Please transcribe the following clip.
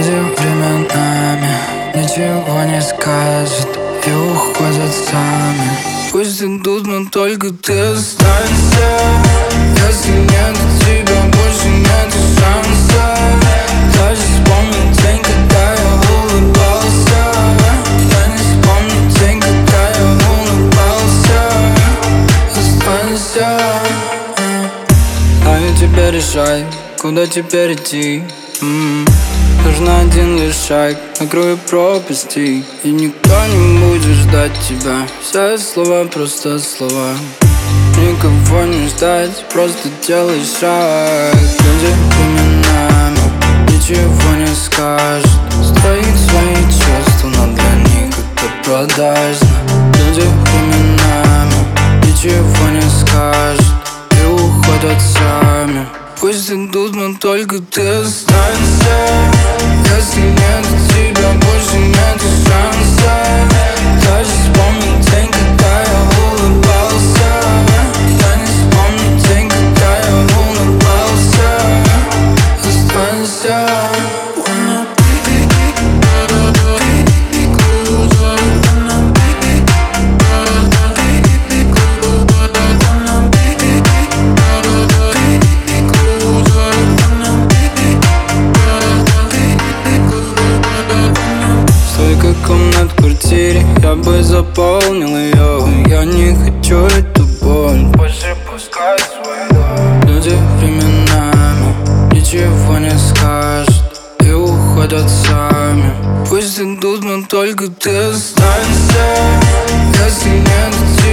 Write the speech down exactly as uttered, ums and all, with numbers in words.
Люди временами ничего не скажут и уходят сами. Пусть идут, но только ты останься. Если нет тебя, больше нет шанса. Даже вспомни день, когда я улыбался. Я не вспомню день, когда я улыбался. Останься. А я тебе решай, куда теперь идти. М-м. Нужно один лишь шаг на краю пропасти, и никто не будет ждать тебя. Все слова просто слова. Никого не ждать, просто делай шаг. Люди временами ничего не скажут. Строить свои чувства, но для них это продажно. Люди временами ничего не скажут и уходят сами. Пусть идут, но только ты останься. Если нет тебя, больше нет шанса. Даже вспомни день, когда я улыбался. Я не вспомню день, когда я улыбался. Останься. Комнат в квартире, я бы заполнил ее. Я не хочу эту боль, больше пускай свою. Люди временами ничего не скажут и уходят сами. Пусть идут, но только ты останься. Если нет тебя,